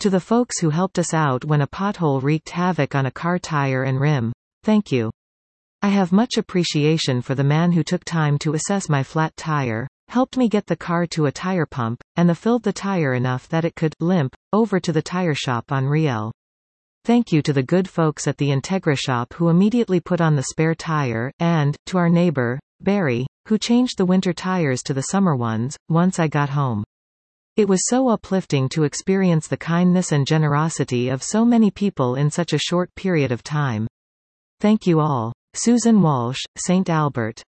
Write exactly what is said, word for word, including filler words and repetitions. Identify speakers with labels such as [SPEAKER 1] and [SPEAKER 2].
[SPEAKER 1] To the folks who helped us out when a pothole wreaked havoc on a car tire and rim, thank you. I have much appreciation for the man who took time to assess my flat tire, helped me get the car to a tire pump, and the filled the tire enough that it could limp over to the tire shop on Riel. Thank you to the good folks at the Integra shop who immediately put on the spare tire, and, to our neighbor, Barry, who changed the winter tires to the summer ones, once I got home. It was so uplifting to experience the kindness and generosity of so many people in such a short period of time. Thank you all. Susan Walsh, Saint Albert.